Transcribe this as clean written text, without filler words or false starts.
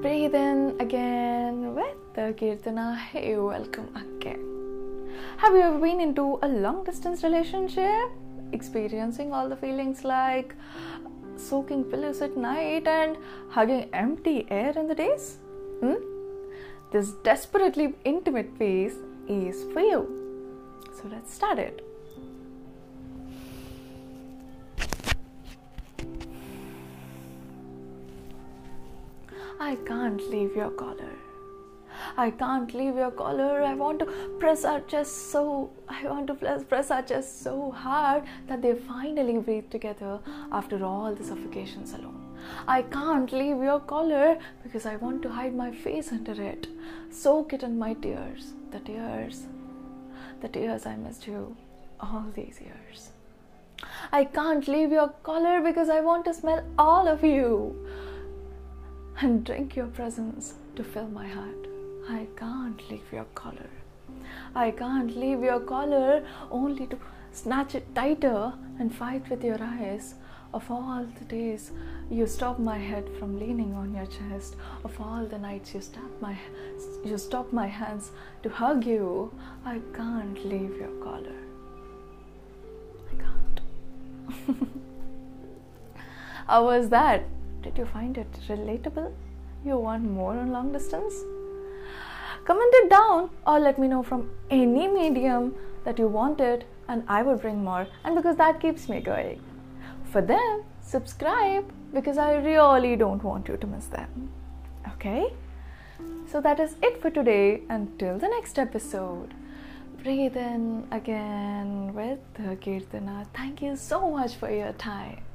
Breathe in again with the Kirtana. Hey, welcome again. Have you ever been into a long distance relationship? Experiencing all the feelings like soaking pillows at night and hugging empty air in the days? This desperately intimate phase is for you. So let's start it. I can't leave your collar. I can't leave your collar. I want to press our chest so hard that they finally breathe together after all the suffocations alone. I can't leave your collar because I want to hide my face under it. Soak it in my tears. The tears I missed you all these years. I can't leave your collar because I want to smell all of you and drink your presence to fill my heart. I can't leave your collar. I can't leave your collar only to snatch it tighter and fight with your eyes. Of all the days you stopped my head from leaning on your chest, of all the nights you stopped my hands to hug you, I can't leave your collar. I can't. How was that? Did you find it relatable? You want more on long distance? Comment it down or let me know from any medium that you want it and I will bring more, and because that keeps me going. For them, subscribe because I really don't want you to miss them. Okay? So that is it for today. Until the next episode. Breathe in again with the Kirtana. Thank you so much for your time.